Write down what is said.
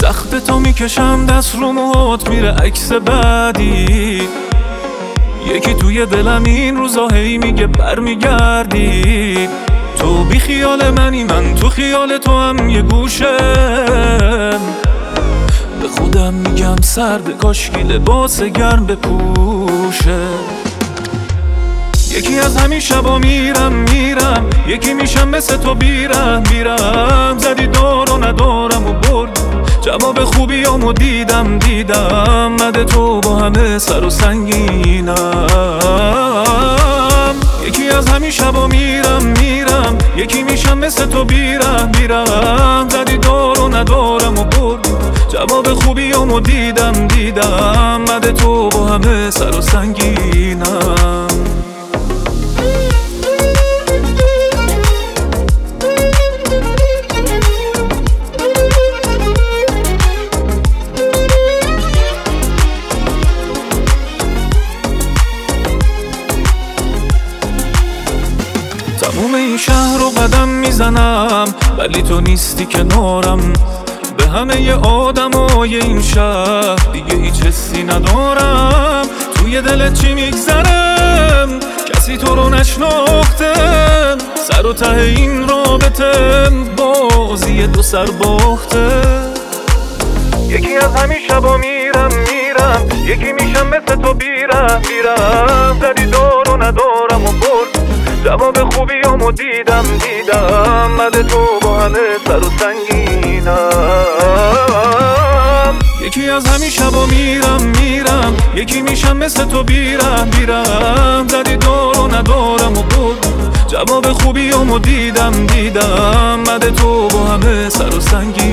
سخت تو میکشم دست رو موهات میره عکس بعدی. یکی توی دلم این روزا هی میگه برمیگردی. تو بی خیال منی من تو خیال تو هم یه گوشم. به خودم میگم سرد کاشکی لباس گرم بپوشه. یکی از همین شبا میرم یکی میشم مثل تو بیرم زدی دور و ندارم و برد جواب خوبیامو دیدم مده تو با همه سر و سنگینم. یکی از همین شبا میرم یکی میشم مثل تو بیرم زدی دور و ندارم و برد جواب خوبیامو دیدم مده تو با همه سر و سنگینم. تموم این شهر رو قدم میزنم ولی تو نیستی کنارم. به همه آدمای این شهر دیگه هیچ حسی ندارم. توی دلت چی میگذرم کسی تو رو نشناخته. سر و ته این رابطه بازی دو سر باخته. یکی از همین شبا میرم یکی میشم مثل تو بیرم زدی دور و ندارم و برد جواب خوبیامو دیدم مده تو با همه سر و سنگینم. یکی از همین شبا میرم یکی میشم مثل تو بیرم زدی دور و ندارم و برد جواب خوبیامو دیدم مده تو با همه سر و سنگینم.